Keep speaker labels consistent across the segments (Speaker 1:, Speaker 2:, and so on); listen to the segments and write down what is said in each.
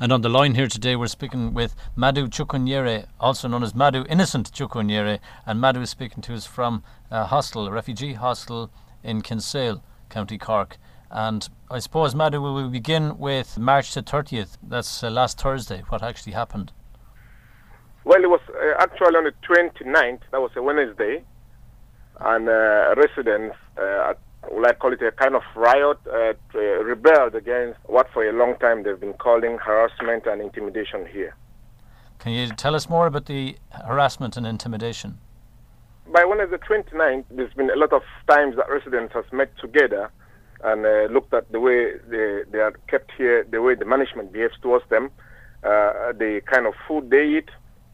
Speaker 1: And on the line here today, we're speaking with Madhu Chukwunyere, also known as Madhu Innocent Chukwunyere. And Madhu is speaking to us from a hostel, a refugee hostel in Kinsale, County Cork. And I suppose, Madhu, we will begin with March the 30th. That's last Thursday. What actually happened?
Speaker 2: Well, it was actually on the 29th. That was a Wednesday. And residents, would I call it a kind of riot, rebelled against what for a long time they've been calling harassment and intimidation here.
Speaker 1: Can you tell us more about the harassment and intimidation?
Speaker 2: By Wednesday the 29th, there's been a lot of times that residents have met together and looked at the way they are kept here, the way the management behaves towards them, the kind of food they eat,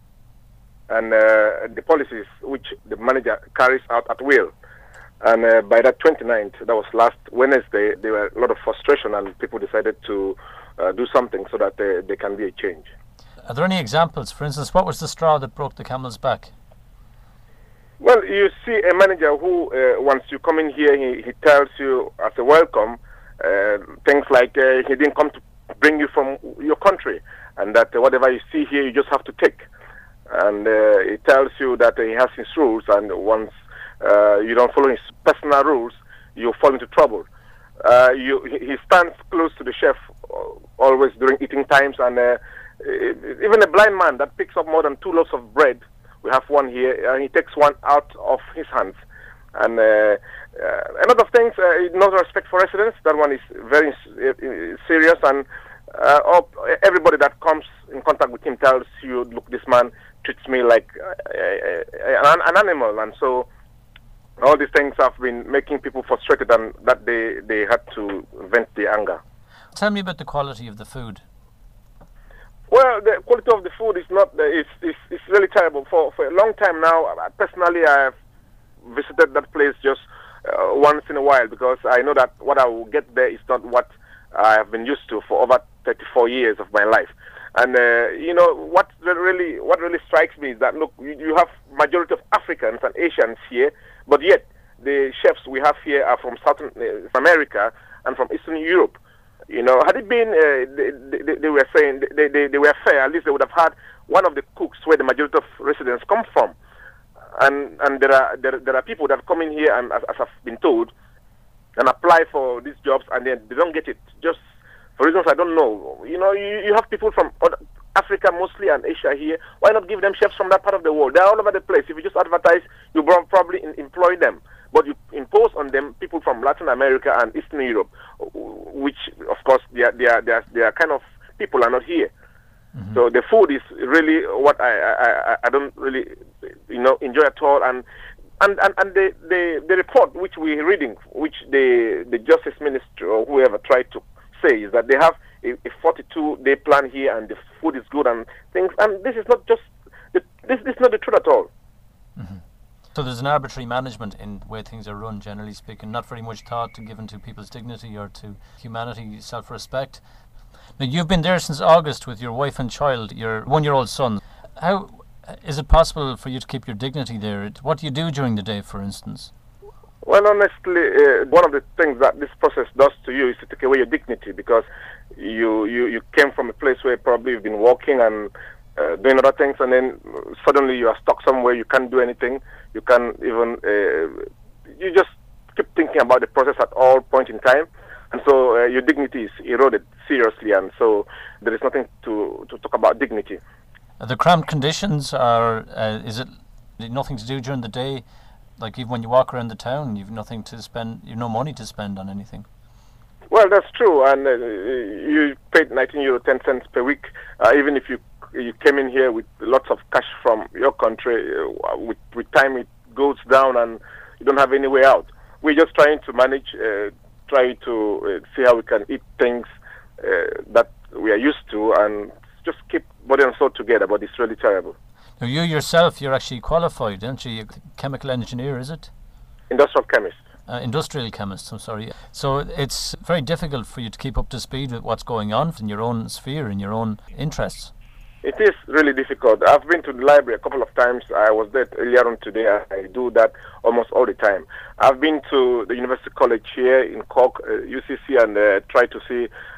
Speaker 2: and the policies which the manager carries out at will. And by that 29th, that was last Wednesday, there were a lot of frustration and people decided to do something so that there can be a change.
Speaker 1: Are there any examples? For instance, what was the straw that broke the camel's back?
Speaker 2: Well, you see a manager who, once you come in here, he tells you as a welcome, things like he didn't come to bring you from your country, and that whatever you see here, you just have to take. And he tells you that he has his rules, and once you don't follow his personal rules, you fall into trouble. He stands close to the chef always during eating times, and even a blind man that picks up more than 2 loaves of bread, we have one here, and he takes one out of his hands. And a lot of things, no respect for residents. That one is very serious, and everybody that comes in contact with him tells you, look, this man treats me like an animal. And so all these things have been making people frustrated, and that they had to vent their anger.
Speaker 1: Tell me about the quality of the food.
Speaker 2: Well, the quality of the food is not, it's really terrible. For a long time now, personally, I have visited that place just once in a while, because I know that what I will get there is not what I have been used to for over 34 years of my life. And what really strikes me is that, look, you have majority of Africans and Asians here, but yet the chefs we have here are from South America and from Eastern Europe. Had it been they were saying they were fair, at least they would have had one of the cooks where the majority of residents come from. And there are people that come in here and, as I've been told, and apply for these jobs, and then they don't get it, just for reasons I don't know. You have people from Africa mostly and Asia here. Why not give them chefs from that part of the world? They're all over the place. If you just advertise, you probably employ them. But you impose on them people from Latin America and Eastern Europe, which, of course, they are kind of people are not here. Mm-hmm. So the food is really what I don't really enjoy at all. And the report which we're reading, which the Justice Ministry or whoever tried to say, is that they have a 42-day plan here and the food is good and things. And this is not just this is not the truth at all.
Speaker 1: Mm-hmm. So there's an arbitrary management in the way things are run, generally speaking, not very much thought given to people's dignity or to humanity, self-respect. Now, you've been there since August with your wife and child, your 1-year-old son. How is it possible for you to keep your dignity there? What do you do during the day, for instance?
Speaker 2: Well, honestly, one of the things that this process does to you is to take away your dignity, because you came from a place where probably you've been walking and doing other things, and then suddenly you are stuck somewhere, you can't do anything, you can't even, you just keep thinking about the process at all point in time, and so your dignity is eroded seriously, and so there is nothing to talk about dignity.
Speaker 1: The cramped conditions are, is it nothing to do during the day? Like even when you walk around the town, you've nothing to spend, you've no money to spend on anything.
Speaker 2: Well, that's true, and you paid €19.10 per week, even if you came in here with lots of cash from your country. With time it goes down and you don't have any way out. We're just trying to manage, trying to see how we can eat things that we are used to and just keep body and soul together, but it's really terrible.
Speaker 1: Now you yourself, you're actually qualified, aren't you? You're a chemical engineer, is it?
Speaker 2: Industrial chemist.
Speaker 1: Industrial chemist, I'm sorry. So it's very difficult for you to keep up to speed with what's going on in your own sphere, in your own interests.
Speaker 2: It is really difficult. I've been to the library a couple of times. I was there earlier on today. I do that almost all the time. I've been to the University College here in Cork, UCC, and tried to see what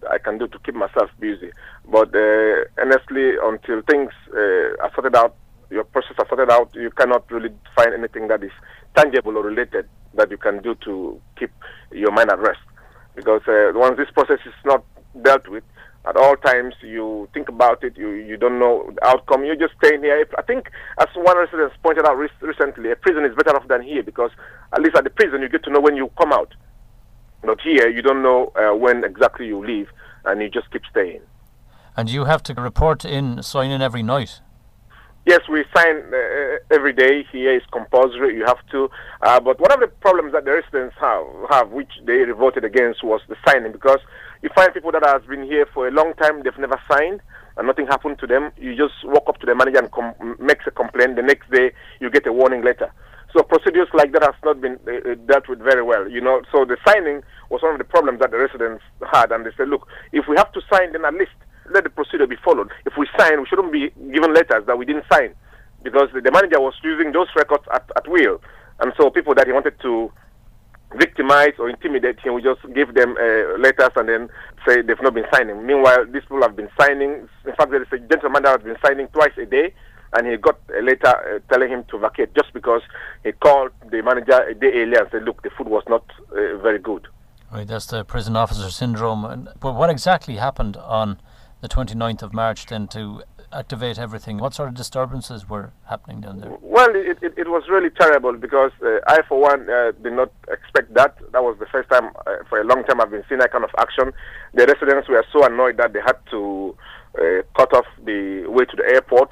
Speaker 2: I can do to keep myself busy. But honestly, until things are sorted out, your process are sorted out, you cannot really find anything that is tangible or related that you can do to keep your mind at rest. Because once this process is not dealt with, at all times you think about it, you don't know the outcome, you're just staying here. I think, as one resident pointed out recently, a prison is better off than here, because at least at the prison you get to know when you come out. But here you don't know when exactly you leave, and you just keep staying.
Speaker 1: And you have to report in, sign in every night?
Speaker 2: Yes, we sign every day. Here is compulsory. You have to. But one of the problems that the residents have, which they revolted against, was the signing. Because you find people that has been here for a long time, they've never signed, and nothing happened to them. You just walk up to the manager and makes a complaint. The next day, you get a warning letter. So procedures like that has not been dealt with very well. So the signing was one of the problems that the residents had, and they said, look, if we have to sign, then at least let the procedure be followed. If we sign, we shouldn't be given letters that we didn't sign, because the manager was using those records at will. And so people that he wanted to victimize or intimidate him, we just give them letters and then say they've not been signing. Meanwhile, these people have been signing. In fact, there is a gentleman that has been signing twice a day, and he got a letter telling him to vacate just because he called the manager a day earlier and said, look, the food was not very good.
Speaker 1: Right, that's the prison officer syndrome. But what exactly happened on the 29th of March then to activate everything? What sort of disturbances were happening down there?
Speaker 2: Well, it was really terrible, because I, for one, did not expect that. That was the first time for a long time I've been seeing that kind of action. The residents were so annoyed that they had to cut off the way to the airport.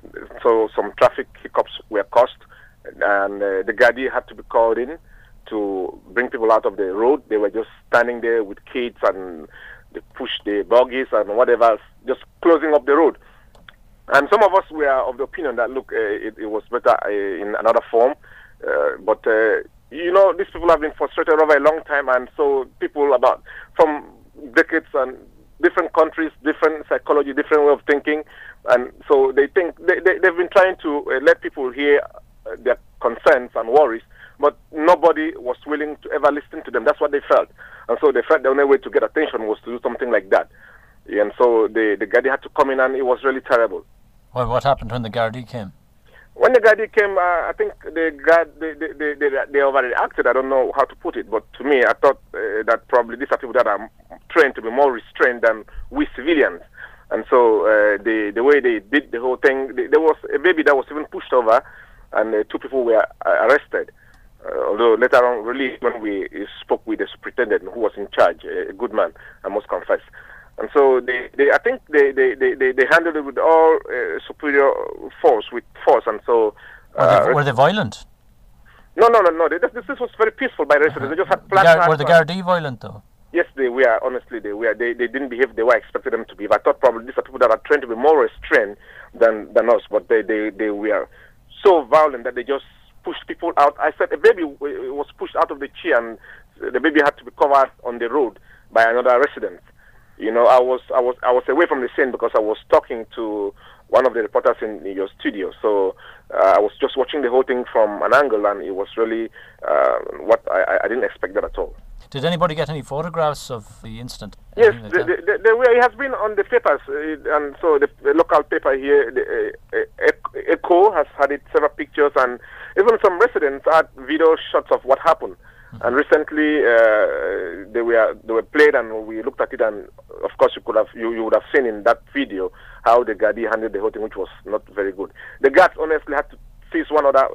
Speaker 2: So some traffic hiccups were caused, and the Gardaí had to be called in to bring people out of the road. They were just standing there with kids, and they pushed the buggies and whatever else, just closing up the road. And some of us were of the opinion that, look, it was better in another form. But these people have been frustrated over a long time, and so people from decades and different countries, different psychology, different way of thinking, and so they think they've been trying to let people hear their concerns and worries, but nobody was willing to ever listen to them. That's what they felt, and so they felt the only way to get attention was to do something like that. And so the Gardaí had to come in, and it was really terrible.
Speaker 1: Well, what happened when the Gardaí came?
Speaker 2: When the Gardaí came, I think they overreacted. I don't know how to put it, but to me, I thought that probably these are people that are trained to be more restrained than we civilians. And so the way they did the whole thing, there was a baby that was even pushed over, and 2 people were arrested. Although later on, really, when we spoke with the superintendent who was in charge, a good man, I must confess. And so I think they handled it with all superior force, and so...
Speaker 1: Were they violent?
Speaker 2: No. This was very peaceful by residents. They just had placards.
Speaker 1: Were the Gardaí violent, though?
Speaker 2: Yes, they were. Honestly, they were. They didn't behave the way I expected them to behave. I thought probably these are people that are trained to be more restrained than us, but they were so violent that they just pushed people out. I said a baby was pushed out of the chair, and the baby had to be covered on the road by another resident. I was away from the scene because I was talking to one of the reporters in your studio. So I was just watching the whole thing from an angle, and it was really what I didn't expect that at all.
Speaker 1: Did anybody get any photographs of the incident?
Speaker 2: Yes, it has been on the papers, and so the local paper here, the Echo, has had it, several pictures, and even some residents had video shots of what happened. And recently, they were played, and we looked at it, and of course you would have seen in that video how the Gardaí handled the whole thing, which was not very good. The guards honestly had to seize one other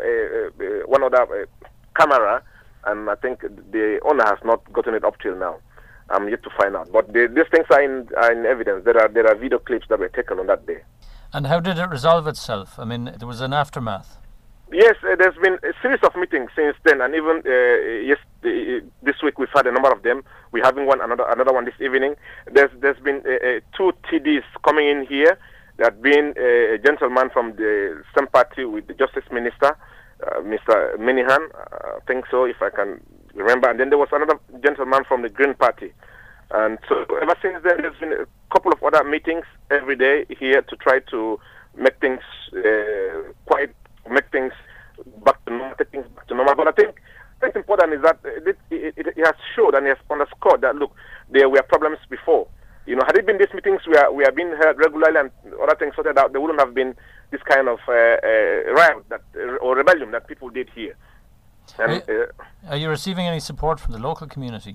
Speaker 2: camera, and I think the owner has not gotten it up till now. I'm yet to find out, but these things are in evidence. There are video clips that were taken on that day. And
Speaker 1: how did it resolve itself? I mean, there was an aftermath.
Speaker 2: Yes, there's been a series of meetings since then, and even this week we've had a number of them. We're having another one this evening. There's been 2 TDs coming in here. There had been a gentleman from the same party with the Justice Minister, Mr. Minihan, I think so, if I can remember. And then there was another gentleman from the Green Party. And so ever since then, there's been a couple of other meetings every day here to try to make things make things back to normal, But I think what's important is that it has showed and it has underscored that, look, there were problems before. You know, had it been these meetings we are being held regularly and other things sorted out, there wouldn't have been this kind of riot or rebellion that people did here. And,
Speaker 1: are you receiving any support from the local community?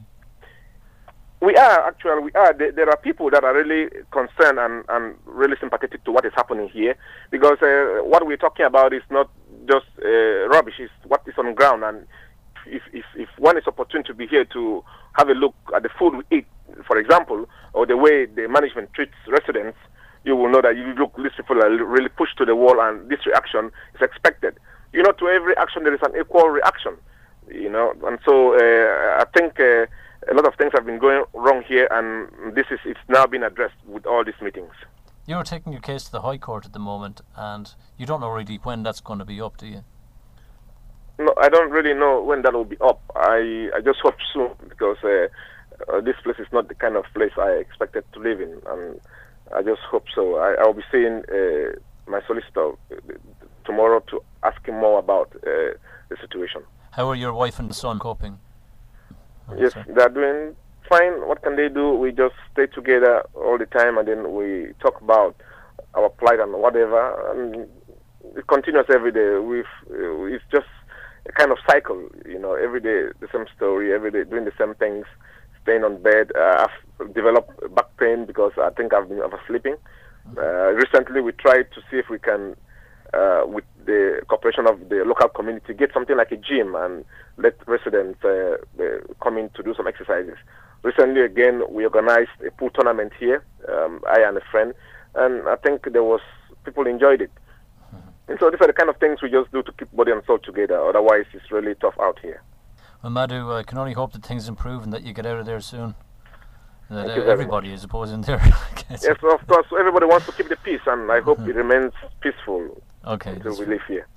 Speaker 2: We are. There are people that are really concerned and really sympathetic to what is happening here, because what we're talking about is not just rubbish, it's what is on the ground. And if one is opportune to be here to have a look at the food we eat, for example, or the way the management treats residents, you will know that these people are really pushed to the wall, and this reaction is expected. You know, to every action there is an equal reaction, you know, and so I think a lot of things have been going wrong here, and it's now been addressed with all these meetings.
Speaker 1: You're taking your case to the High Court at the moment, and you don't know really when that's going to be up, do you?
Speaker 2: No, I don't really know when that will be up. I just hope soon, because this place is not the kind of place I expected to live in, and I just hope so. I'll be seeing my solicitor tomorrow to ask him more about the situation.
Speaker 1: How are your wife and son coping?
Speaker 2: Yes, they're doing fine. What can they do? We just stay together all the time, and then we talk about our plight and whatever. And it continues every day. It's just a kind of cycle, you know. Every day the same story. Every day doing the same things. Staying on bed. I've developed back pain because I think I've been oversleeping. Recently, we tried to see if we can, with the cooperation of the local community, get something like a gym and let residents come in to do some exercises. Recently, again, we organized a pool tournament here, I and a friend, and I think people enjoyed it. And so these are the kind of things we just do to keep body and soul together. Otherwise, it's really tough out here.
Speaker 1: Well, Madhu, I can only hope that things improve and that you get out of there soon. That
Speaker 2: Thank you
Speaker 1: everybody, I suppose, in there.
Speaker 2: Yes, of course. Everybody wants to keep the peace, and I hope it remains peaceful
Speaker 1: until
Speaker 2: we live here.